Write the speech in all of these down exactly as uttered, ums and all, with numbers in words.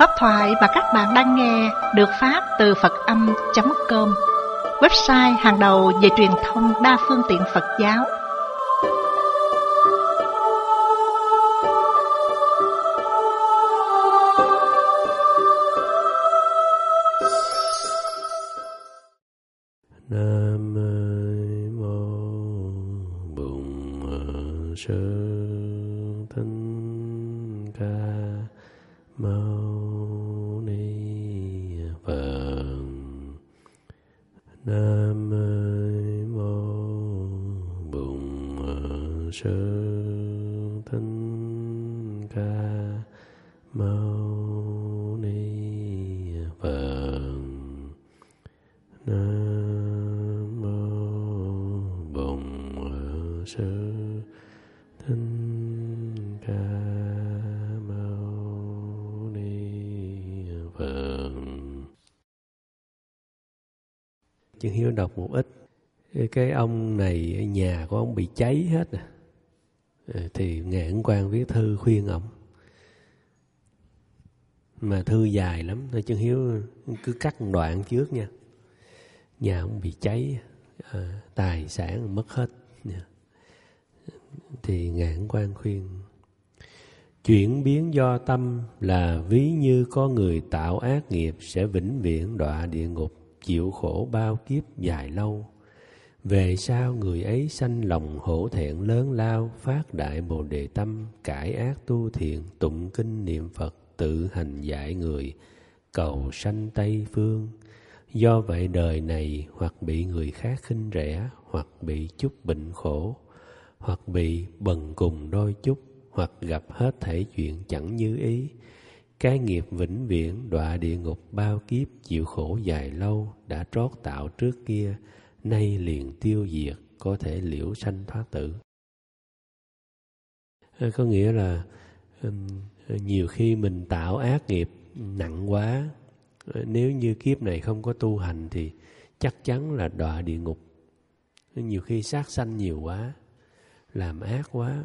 Pháp thoại mà các bạn đang nghe được phát từ Phật Âm chấm com, website hàng đầu về truyền thông đa phương tiện Phật giáo. Nam mô Bổn Sư Thích Ca Mâu Ni Phật. Nam mô Bổn Sư Thích Ca Mâu Ni Phật. Nam mô Bổn Sư Thích Ca Mâu Ni Phật. Chân Hiếu đọc một ít. Cái ông này, nhà của ông bị cháy hết à. Thì Ngài Ấn Quang viết thư khuyên ông. Mà thư dài lắm, thôi Chân Hiếu cứ cắt một đoạn trước nha. Nhà ông bị cháy, à, tài sản mất hết. Thì Ngài Ấn Quang khuyên: chuyển biến do tâm là ví như có người tạo ác nghiệp sẽ vĩnh viễn đọa địa ngục, chịu khổ bao kiếp dài lâu. Về sau người ấy sanh lòng hổ thẹn lớn lao, phát đại bồ đề tâm, cải ác tu thiện, tụng kinh niệm Phật, tự hành dạy người, cầu sanh Tây Phương. Do vậy đời này hoặc bị người khác khinh rẻ, hoặc bị chút bệnh khổ, hoặc bị bần cùng đôi chút, hoặc gặp hết thảy chuyện chẳng như ý. Cái nghiệp vĩnh viễn đọa địa ngục bao kiếp, chịu khổ dài lâu, đã trót tạo trước kia, nay liền tiêu diệt, có thể liễu sanh thoát tử. Có nghĩa là nhiều khi mình tạo ác nghiệp nặng quá, nếu như kiếp này không có tu hành thì chắc chắn là đọa địa ngục. Nhiều khi sát sanh nhiều quá, làm ác quá,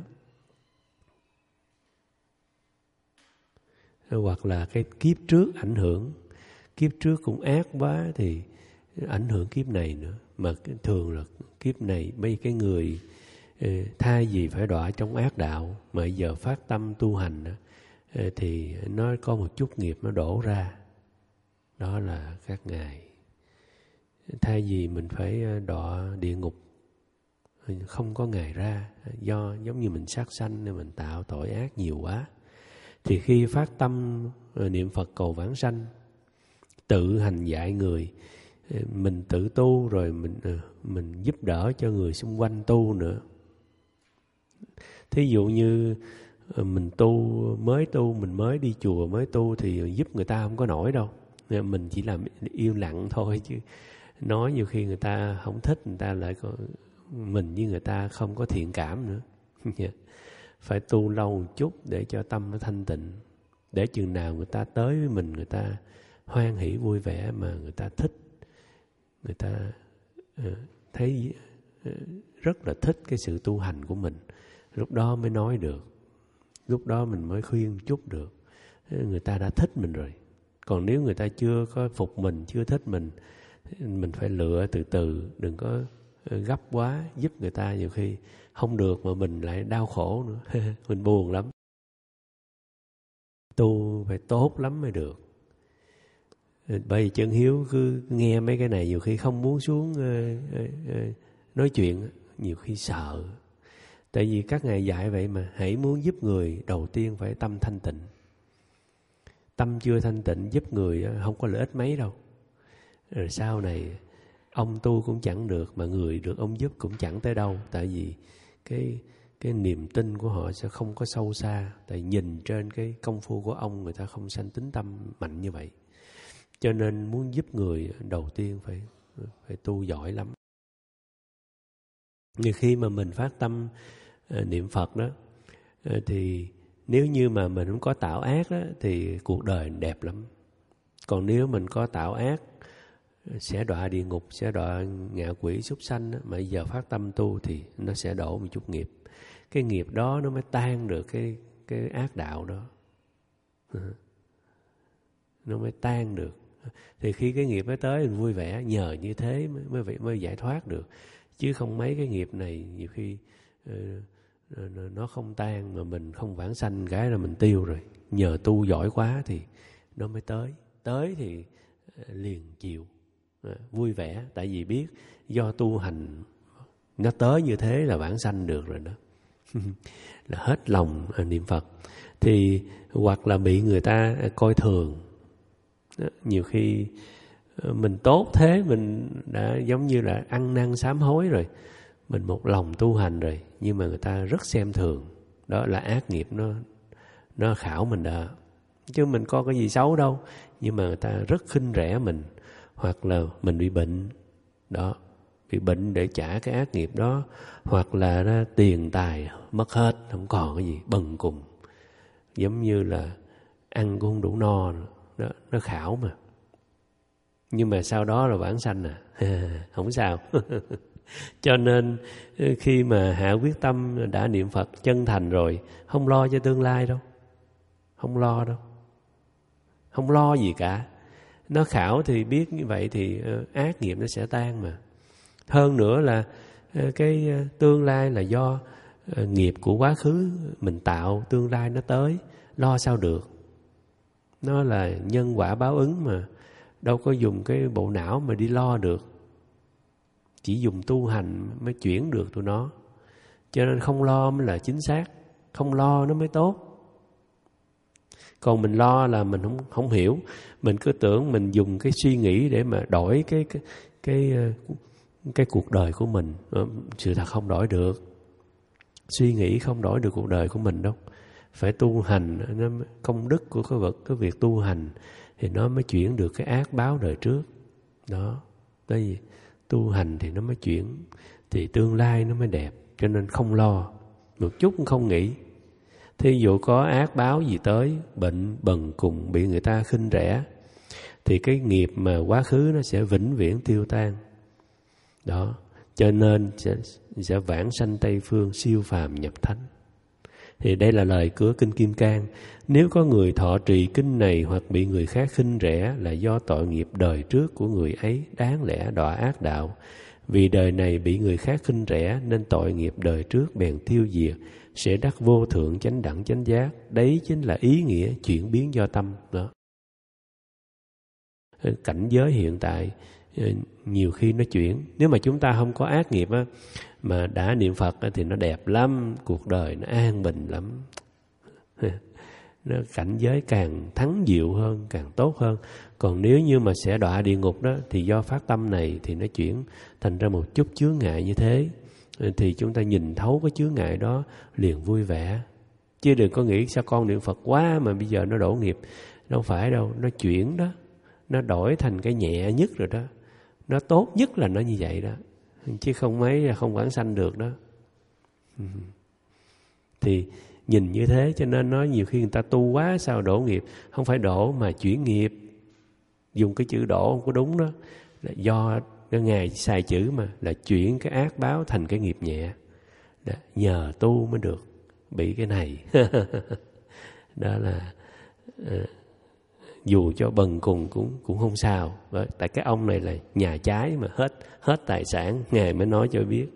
hoặc là cái kiếp trước ảnh hưởng, kiếp trước cũng ác quá thì ảnh hưởng kiếp này nữa. Mà thường là kiếp này mấy cái người thay vì phải đọa trong ác đạo mà giờ phát tâm tu hành thì nó có một chút nghiệp nó đổ ra. Đó là các ngài. Thay vì mình phải đọa địa ngục, không có ngày ra, do giống như mình sát sanh nên mình tạo tội ác nhiều quá. Thì khi phát tâm niệm Phật cầu vãng sanh, tự hành dạy người, mình tự tu rồi mình mình giúp đỡ cho người xung quanh tu nữa. Thí dụ như mình tu, mới tu, mình mới đi chùa mới tu thì giúp người ta không có nổi đâu. Mình chỉ làm yên lặng thôi, chứ nói nhiều khi người ta không thích, người ta lại có, mình với người ta không có thiện cảm nữa. Phải tu lâu một chút để cho tâm nó thanh tịnh, để chừng nào người ta tới với mình, người ta hoan hỷ vui vẻ mà người ta thích, người ta uh, thấy uh, rất là thích cái sự tu hành của mình, lúc đó mới nói được, lúc đó mình mới khuyên chút được. Người ta đã thích mình rồi. Còn nếu người ta chưa có phục mình, chưa thích mình, mình phải lựa từ từ, đừng có gấp quá, giúp người ta nhiều khi không được mà mình lại đau khổ nữa. Mình buồn lắm. Tu phải tốt lắm mới được. Bởi vì Chân Hiếu cứ nghe mấy cái này nhiều khi không muốn xuống uh, uh, uh, nói chuyện, nhiều khi sợ. Tại vì các ngài dạy vậy mà, hãy muốn giúp người đầu tiên phải tâm thanh tịnh. Tâm chưa thanh tịnh giúp người không có lợi ích mấy đâu. Rồi sau này ông tu cũng chẳng được, mà người được ông giúp cũng chẳng tới đâu. Tại vì cái cái niềm tin của họ sẽ không có sâu xa. Tại nhìn trên cái công phu của ông, người ta không sanh tín tâm mạnh như vậy. Cho nên muốn giúp người đầu tiên phải phải tu giỏi lắm. Nhiều khi mà mình phát tâm uh, niệm Phật đó, uh, thì nếu như mà mình không có tạo ác đó, thì cuộc đời đẹp lắm. Còn nếu mình có tạo ác, sẽ đọa địa ngục, sẽ đọa ngạ quỷ súc sanh đó, mà giờ phát tâm tu thì nó sẽ đổ một chút nghiệp. Cái nghiệp đó nó mới tan được cái cái ác đạo đó. nó mới tan được. Thì khi cái nghiệp nó tới mình vui vẻ, nhờ như thế mới mới, mới giải thoát được. Chứ không mấy cái nghiệp này nhiều khi uh, nó không tan mà mình không vãng sanh cái là mình tiêu rồi. Nhờ tu giỏi quá thì nó mới tới. Tới thì liền chịu, vui vẻ. Tại vì biết do tu hành nó tới như thế là vãng sanh được rồi đó. Là hết lòng niệm Phật. Thì hoặc là bị người ta coi thường. Nhiều khi mình tốt thế, mình đã giống như là ăn năn sám hối rồi, mình một lòng tu hành rồi, nhưng mà người ta rất xem thường. Đó là ác nghiệp nó nó khảo mình đó. Chứ mình có cái gì xấu đâu, nhưng mà người ta rất khinh rẻ mình. Hoặc là mình bị bệnh đó, bị bệnh để trả cái ác nghiệp đó. Hoặc là đó, tiền tài mất hết, không còn cái gì, bần cùng. Giống như là ăn cũng không đủ no nữa. Đó, nó khảo mà. Nhưng mà sau đó là vãng sanh à. Không sao. Cho nên khi mà hạ quyết tâm đã niệm Phật chân thành rồi, không lo cho tương lai đâu. Không lo đâu. Không lo gì cả. Nó khảo thì biết như vậy thì ác nghiệp nó sẽ tan mà. Hơn nữa là cái tương lai là do nghiệp của quá khứ mình tạo, tương lai nó tới, lo sao được. Nó là nhân quả báo ứng mà. Đâu có dùng cái bộ não mà đi lo được. Chỉ dùng tu hành mới chuyển được tụi nó. Cho nên không lo mới là chính xác. Không lo nó mới tốt. Còn mình lo là mình không, không hiểu. Mình cứ tưởng mình dùng cái suy nghĩ để mà đổi cái, cái, cái, cái cuộc đời của mình. Sự thật không đổi được. Suy nghĩ không đổi được cuộc đời của mình đâu. Phải tu hành, nó công đức của cái vật, cái việc tu hành thì nó mới chuyển được cái ác báo đời trước. Đó. Tại vì tu hành thì nó mới chuyển, thì tương lai nó mới đẹp. Cho nên không lo, một chút cũng không nghĩ. Thí dụ có ác báo gì tới, bệnh, bần cùng, bị người ta khinh rẻ, thì cái nghiệp mà quá khứ nó sẽ vĩnh viễn tiêu tan. Đó. Cho nên sẽ, sẽ vãng sanh Tây Phương, siêu phàm nhập thánh. Thì đây là lời của Kinh Kim Cang. Nếu có người thọ trì kinh này hoặc bị người khác khinh rẻ là do tội nghiệp đời trước của người ấy đáng lẽ đọa ác đạo. Vì đời này bị người khác khinh rẻ nên tội nghiệp đời trước bèn tiêu diệt, sẽ đắc vô thượng chánh đẳng chánh giác. Đấy chính là ý nghĩa chuyển biến do tâm đó. Cảnh giới hiện tại nhiều khi nó chuyển. Nếu mà chúng ta không có ác nghiệp á, mà đã niệm Phật á, thì nó đẹp lắm, cuộc đời nó an bình lắm. Nó cảnh giới càng thắng diệu hơn, càng tốt hơn. Còn nếu như mà sẽ đọa địa ngục đó, thì do phát tâm này thì nó chuyển thành ra một chút chướng ngại như thế. Thì chúng ta nhìn thấu cái chướng ngại đó liền vui vẻ. Chứ đừng có nghĩ sao con niệm Phật quá mà bây giờ nó đổ nghiệp. Đâu phải đâu, nó chuyển đó. Nó đổi thành cái nhẹ nhất rồi đó. Nó tốt nhất là nó như vậy đó. Chứ không mấy là không vãng sanh được đó. Thì nhìn như thế cho nên nói nhiều khi người ta tu quá sao đổ nghiệp. Không phải đổ mà chuyển nghiệp. Dùng cái chữ đổ không có đúng đó. Là do cái Ngài xài chữ mà là chuyển cái ác báo thành cái nghiệp nhẹ. Đó, nhờ tu mới được bị cái này. Đó là uh, dù cho bần cùng cũng cũng không sao. Bởi, tại cái ông này là nhà trái mà hết hết tài sản, Ngài mới nói cho biết.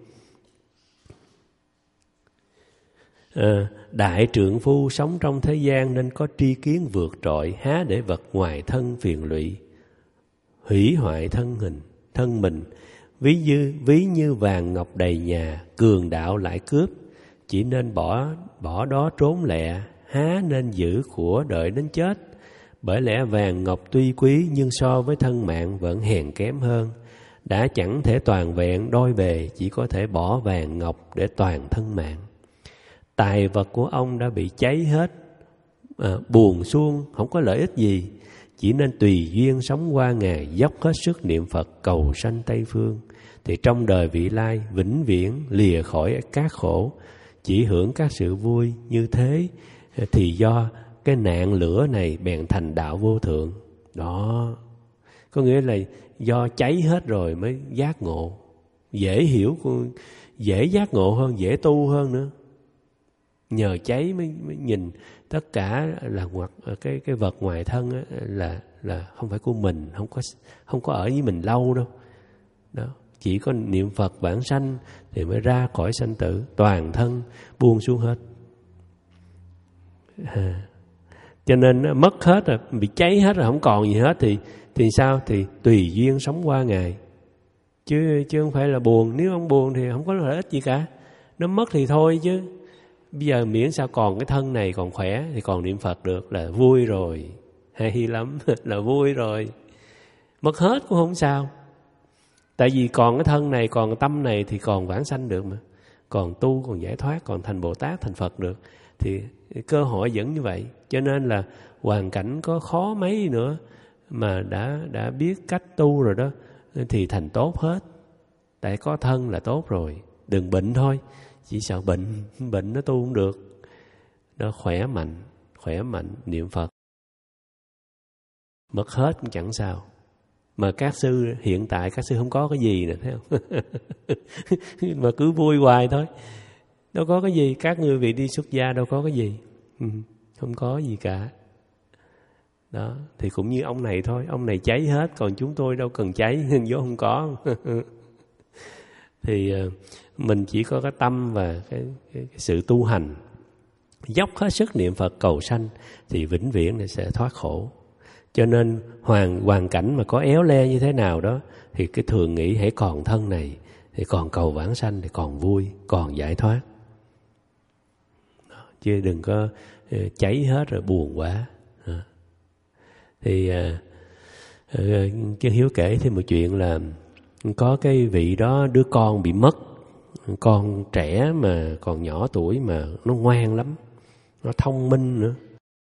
À, đại trượng phu sống trong thế gian nên có tri kiến vượt trội, há để vật ngoài thân phiền lụy, hủy hoại thân hình, thân mình. Ví như ví như vàng ngọc đầy nhà, cường đạo lại cướp, chỉ nên bỏ bỏ đó trốn lẹ, há nên giữ của đợi đến chết. Bởi lẽ vàng ngọc tuy quý nhưng so với thân mạng vẫn hèn kém hơn. Đã chẳng thể toàn vẹn đôi bề, chỉ có thể bỏ vàng ngọc để toàn thân mạng. Tài vật của ông đã bị cháy hết, à, buồn xuông, không có lợi ích gì. Chỉ nên tùy duyên sống qua ngày, dốc hết sức niệm Phật cầu sanh Tây Phương. Thì trong đời vị lai vĩnh viễn lìa khỏi các khổ, chỉ hưởng các sự vui. Như thế thì do cái nạn lửa này bèn thành đạo vô thượng. Đó, có nghĩa là do cháy hết rồi mới giác ngộ. Dễ hiểu, dễ giác ngộ hơn, dễ tu hơn nữa. Nhờ cháy mới, mới nhìn tất cả là ngoặt cái cái vật ngoài thân á, là là không phải của mình, không có không có ở với mình lâu đâu. Đó, chỉ có niệm Phật vãng sanh thì mới ra khỏi sanh tử, toàn thân buông xuống hết. À, cho nên mất hết rồi, bị cháy hết rồi, không còn gì hết thì thì sao? Thì tùy duyên sống qua ngày. Chứ chứ không phải là buồn, nếu không buồn thì không có lợi ích gì cả. Nó mất thì thôi chứ. Bây giờ miễn sao còn cái thân này còn khỏe thì còn niệm Phật được là vui rồi. Hay lắm, là vui rồi. Mất hết cũng không sao. Tại vì còn cái thân này, còn cái tâm này thì còn vãng sanh được mà. Còn tu, còn giải thoát, còn thành Bồ Tát, thành Phật được. Thì cơ hội vẫn như vậy. Cho nên là hoàn cảnh có khó mấy nữa mà đã đã biết cách tu rồi đó thì thành tốt hết. Tại có thân là tốt rồi. Đừng bệnh thôi. Chỉ sợ bệnh, bệnh nó tu không được. Nó khỏe mạnh, khỏe mạnh, niệm Phật. Mất hết cũng chẳng sao. Mà các sư hiện tại các sư không có cái gì nè, thấy không? Mà cứ vui hoài thôi. Đâu có cái gì, các ngươi vị đi xuất gia đâu có cái gì. Không có gì cả. Đó, thì cũng như ông này thôi, ông này cháy hết, còn chúng tôi đâu cần cháy, vô không có. Thì mình chỉ có cái tâm và cái, cái, cái sự tu hành, dốc hết sức niệm Phật cầu sanh thì vĩnh viễn này sẽ thoát khổ. Cho nên hoàn, hoàn cảnh mà có éo le như thế nào đó thì cái thường nghĩ hãy còn thân này thì còn cầu vãng sanh thì còn vui, còn giải thoát. Đó, chứ đừng có cháy hết rồi buồn quá. Đó. Thì uh, Chân Hiếu kể thêm một chuyện là có cái vị đó đứa con bị mất, con trẻ mà còn nhỏ tuổi mà nó ngoan lắm, nó thông minh nữa.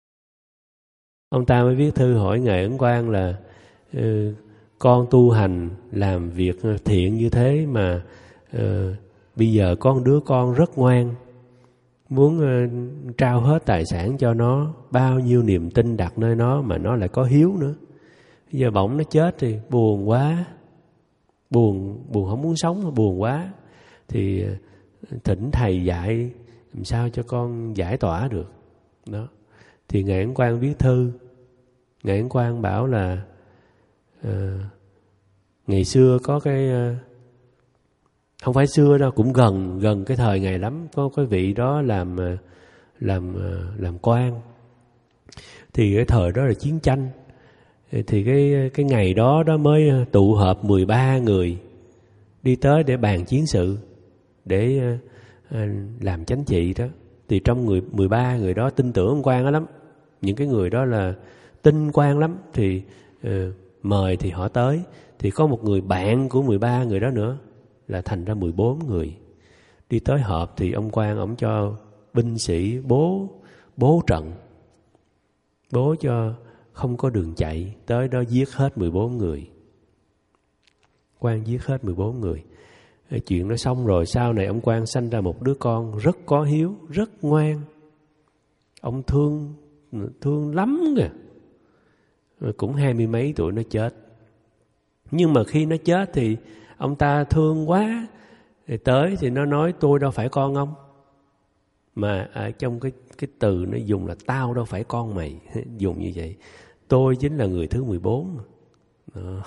Ông ta mới viết thư hỏi Ngài Ấn Quang là uh, con tu hành làm việc thiện như thế mà uh, bây giờ có một đứa con rất ngoan, muốn uh, trao hết tài sản cho nó, bao nhiêu niềm tin đặt nơi nó mà nó lại có hiếu nữa. Bây giờ bỗng nó chết thì buồn quá, buồn buồn không muốn sống, buồn quá. Thì uh, thỉnh thầy dạy làm sao cho con giải tỏa được. Đó. Thì Ngài Ấn Quang viết thư. Ngài Ấn Quang bảo là uh, ngày xưa có cái uh, không phải xưa đâu, cũng gần gần cái thời Ngài lắm, có cái vị đó làm uh, làm uh, làm quan. Thì cái thời đó là chiến tranh. Thì cái cái ngày đó đó mới tụ họp mười ba người đi tới để bàn chiến sự, để uh, uh, làm chánh trị đó. Thì trong người mười ba người đó tin tưởng ông quan đó lắm. Những cái người đó là tin quan lắm thì uh, mời thì họ tới. Thì có một người bạn của mười ba người đó nữa, là thành ra mười bốn người. Đi tới họp thì ông quan ổng cho binh sĩ bố bố trận, bố cho không có đường chạy, tới đó giết hết mười bốn người. Quan giết hết mười bốn người. Chuyện đó xong rồi, sau này ông quan sanh ra một đứa con rất có hiếu, rất ngoan. Ông thương thương lắm kìa. Cũng hai mươi mấy tuổi nó chết. Nhưng mà khi nó chết thì ông ta thương quá, thì tới thì nó nói tôi đâu phải con ông. Mà ở trong cái cái từ nó dùng là tao đâu phải con mày, dùng như vậy. Tôi chính là người thứ mười bốn. Đó.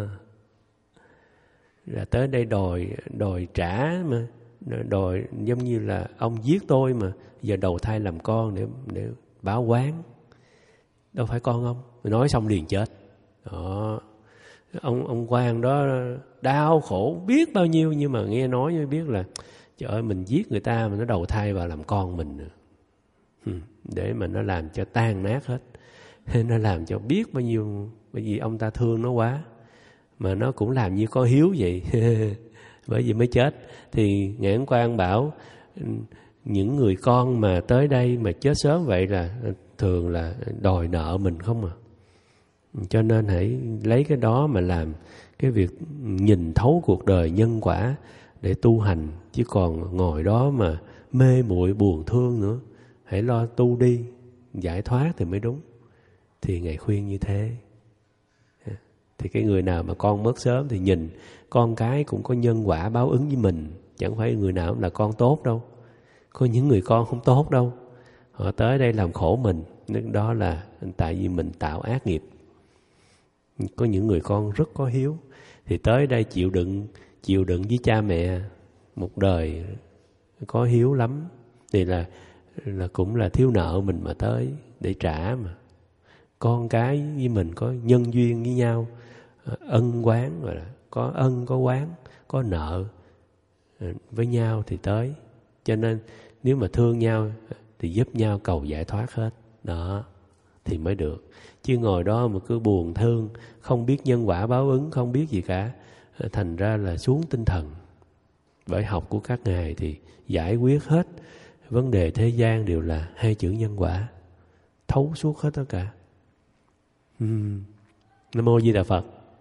Là tới đây đòi đòi trả mà, đòi giống như là ông giết tôi mà giờ đầu thai làm con để để báo oán. Đâu phải con ông. Nói xong liền chết. Đó. Ông ông quan đó đau khổ biết bao nhiêu, nhưng mà nghe nói mới biết là trời ơi, mình giết người ta mà nó đầu thai vào làm con mình nữa. Để mà nó làm cho tan nát hết. Nó làm cho biết bao nhiêu, bởi vì ông ta thương nó quá. Mà nó cũng làm như có hiếu vậy. Bởi vì mới chết. Thì Ngài Ấn Quang bảo những người con mà tới đây mà chết sớm vậy là thường là đòi nợ mình không à. Cho nên hãy lấy cái đó mà làm cái việc nhìn thấu cuộc đời nhân quả để tu hành. Chứ còn ngồi đó mà mê muội buồn thương nữa. Hãy lo tu đi, giải thoát thì mới đúng. Thì Ngài khuyên như thế. Thì cái người nào mà con mất sớm thì nhìn con cái cũng có nhân quả báo ứng với mình. Chẳng phải người nào cũng là con tốt đâu. Có những người con không tốt đâu, họ tới đây làm khổ mình, đó là tại vì mình tạo ác nghiệp. Có những người con rất có hiếu, thì tới đây chịu đựng chịu đựng với cha mẹ một đời có hiếu lắm, thì là là cũng là thiếu nợ mình mà tới để trả mà. Con cái với mình có nhân duyên với nhau, ân oán, gọi là có ân có oán, có nợ với nhau thì tới. Cho nên nếu mà thương nhau thì giúp nhau cầu giải thoát hết, đó thì mới được. Chứ ngồi đó mà cứ buồn thương, không biết nhân quả báo ứng, không biết gì cả, thành ra là xuống tinh thần. Bởi học của các ngài thì giải quyết hết vấn đề thế gian đều là hai chữ nhân quả, thấu suốt hết tất cả. uhm. Nam Mô Di Đà Phật.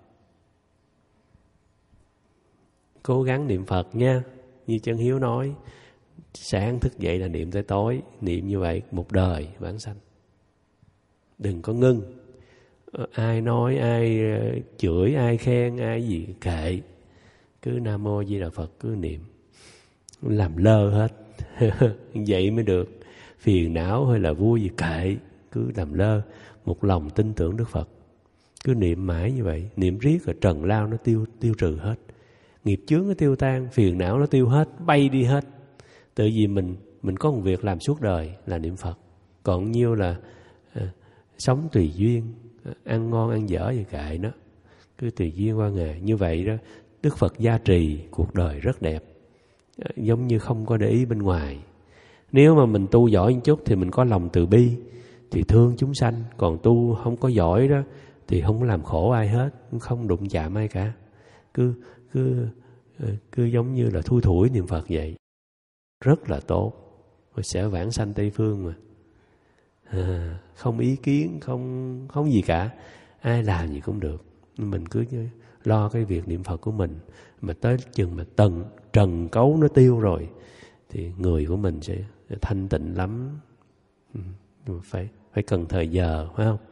Cố gắng niệm Phật nha. Như Chân Hiếu nói, sáng thức dậy là niệm tới tối, niệm như vậy một đời vãng sanh. Đừng có ngưng. Ai nói, ai chửi, ai khen, ai gì kệ, cứ Nam Mô Di Đà Phật cứ niệm, làm lơ hết. Vậy mới được. Phiền não hay là vui gì kệ, cứ làm lơ, một lòng tin tưởng Đức Phật, cứ niệm mãi như vậy. Niệm riết rồi trần lao nó tiêu tiêu trừ hết, nghiệp chướng nó tiêu tan, phiền não nó tiêu hết, bay đi hết. Tự vì mình mình có một việc làm suốt đời là niệm Phật. Còn nhiêu là à, sống tùy duyên, ăn ngon ăn dở gì kệ nó, cứ tùy duyên qua ngày. Như vậy đó, Đức Phật gia trì cuộc đời rất đẹp, giống như không có để ý bên ngoài. Nếu mà mình tu giỏi một chút thì mình có lòng từ bi, thì thương chúng sanh. Còn tu không có giỏi đó thì không có làm khổ ai hết, không đụng chạm ai cả. Cứ cứ cứ giống như là thui thủi niệm Phật vậy, rất là tốt. Rồi sẽ vãng sanh Tây Phương mà, à, không ý kiến, không không gì cả, ai làm gì cũng được. Mình cứ lo cái việc niệm Phật của mình, mà tới chừng mà tần trần cấu nó tiêu rồi thì người của mình sẽ thanh tịnh lắm. Ừ, phải phải cần thời giờ, phải không?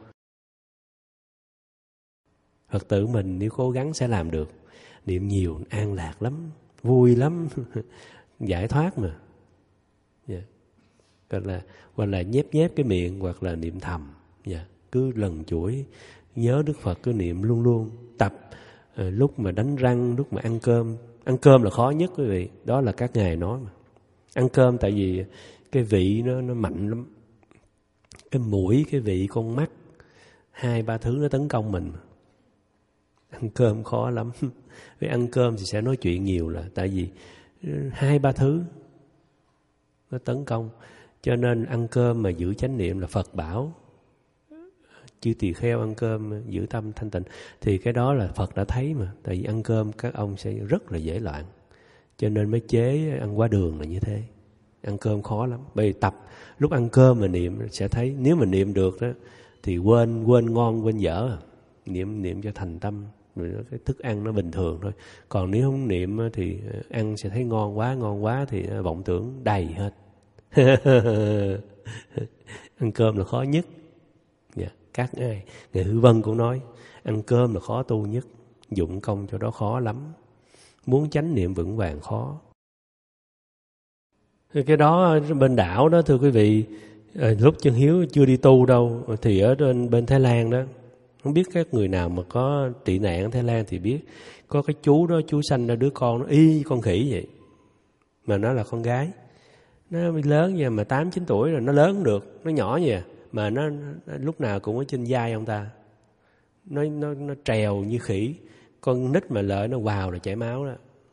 Phật tử mình nếu cố gắng sẽ làm được. Niệm nhiều an lạc lắm, vui lắm, giải thoát mà. Yeah. Gọi là hoặc là nhép nhép cái miệng, hoặc là niệm thầm. Yeah. Cứ lần chuỗi nhớ Đức Phật, cứ niệm luôn luôn. Tập à, lúc mà đánh răng, lúc mà ăn cơm. Ăn cơm là khó nhất quý vị, đó là các ngài nói mà. Ăn cơm tại vì cái vị nó nó mạnh lắm. Cái mũi, cái vị, con mắt, hai ba thứ nó tấn công mình. Ăn cơm khó lắm. Vì ăn cơm thì sẽ nói chuyện nhiều, là tại vì hai ba thứ nó tấn công. Cho nên ăn cơm mà giữ chánh niệm là Phật bảo. Chư tỳ kheo ăn cơm giữ tâm thanh tịnh, thì cái đó là Phật đã thấy mà. Tại vì ăn cơm các ông sẽ rất là dễ loạn, cho nên mới chế ăn qua đường là như thế. Ăn cơm khó lắm. Bây giờ tập lúc ăn cơm mà niệm sẽ thấy, nếu mà niệm được đó thì quên quên ngon quên dở. Niệm niệm cho thành tâm, rồi cái thức ăn nó bình thường thôi. Còn nếu không niệm thì ăn sẽ thấy ngon quá, ngon quá thì vọng tưởng đầy hết. Ăn cơm là khó nhất. Yeah. Các ngài, ngài Hư Vân cũng nói, ăn cơm là khó tu nhất, dụng công cho đó khó lắm. Muốn chánh niệm vững vàng khó. Cái đó bên đảo đó thưa quý vị, lúc Chân Hiếu chưa đi tu đâu, thì ở bên, bên Thái Lan đó, không biết các người nào mà có tị nạn ở Thái Lan thì biết, có cái chú đó, chú sanh ra đứa con nó y con khỉ vậy, mà nó là con gái. Nó lớn vậy mà tám chín tuổi rồi, nó lớn cũng được, nó nhỏ vậy mà nó, nó lúc nào cũng ở trên vai ông ta. Nó nó nó trèo như khỉ. Con nít mà lợi nó vào là chảy máu đó.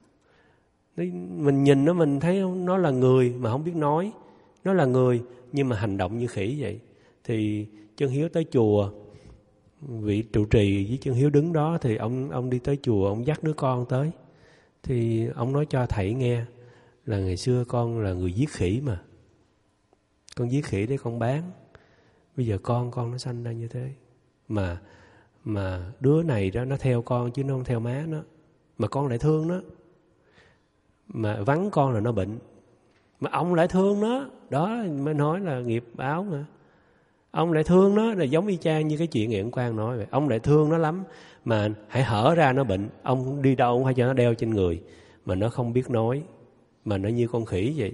Mình nhìn nó mình thấy nó là người mà không biết nói, nó là người nhưng mà hành động như khỉ vậy. Thì Chân Hiếu tới chùa, vị trụ trì với Chân Hiếu đứng đó, thì ông ông đi tới chùa, ông dắt đứa con tới, thì ông nói cho thầy nghe là ngày xưa con là người giết khỉ mà, con giết khỉ để con bán. Bây giờ con con nó sanh ra như thế, mà mà đứa này đó nó theo con chứ nó không theo má nó, mà con lại thương nó, mà vắng con là nó bệnh, mà ông lại thương nó, đó mới nói là nghiệp báo mà. Ông lại thương nó là giống y chang như cái chuyện Nghệ Ấn Quang nói vậy. Ông lại thương nó lắm, mà hãy hở ra nó bệnh, ông đi đâu ông phải cho nó đeo trên người, mà nó không biết nói, mà nó như con khỉ vậy.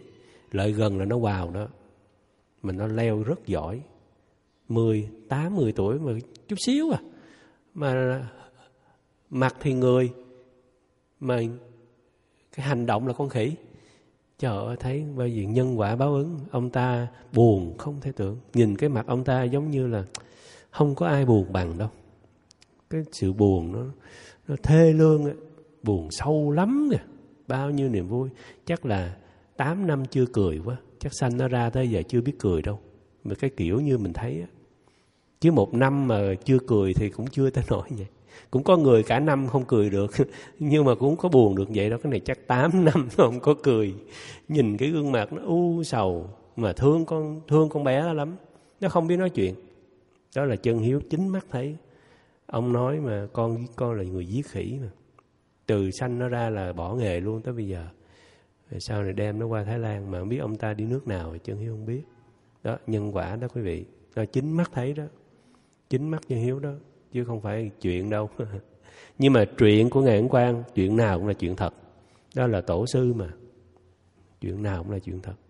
Lại gần là nó vào đó. Mà nó leo rất giỏi. Mười, tám, mười tuổi mà chút xíu à. Mà mặt thì người, mà cái hành động là con khỉ. Trời ơi, thấy bao giờ nhân quả báo ứng. Ông ta buồn không thể tưởng. Nhìn cái mặt ông ta giống như là không có ai buồn bằng đâu. Cái sự buồn nó, nó thê lương ấy. Buồn sâu lắm kìa. Bao nhiêu niềm vui. Chắc là tám năm chưa cười quá. Chắc sanh nó ra tới giờ chưa biết cười đâu. Mà cái kiểu như mình thấy á. Chứ một năm mà chưa cười thì cũng chưa tới nổi vậy. Cũng có người cả năm không cười được. Nhưng mà cũng có buồn được vậy đó. Cái này chắc tám năm không có cười. Nhìn cái gương mặt nó u sầu. Mà thương con thương con bé lắm. Nó không biết nói chuyện. Đó là chân hiếu chính mắt thấy. Ông nói mà con con là người giết khỉ mà. Từ sanh nó ra là bỏ nghề luôn tới bây giờ. Rồi sau này đem nó qua Thái Lan. Mà không biết ông ta đi nước nào thì chân hiếu không biết. Đó, nhân quả đó quý vị. Đó, chính mắt thấy đó. Chính mắt chân hiếu đó. Chứ không phải chuyện đâu. Nhưng mà chuyện của Ngài Ấn Quang, chuyện nào cũng là chuyện thật. Đó là tổ sư mà. Chuyện nào cũng là chuyện thật.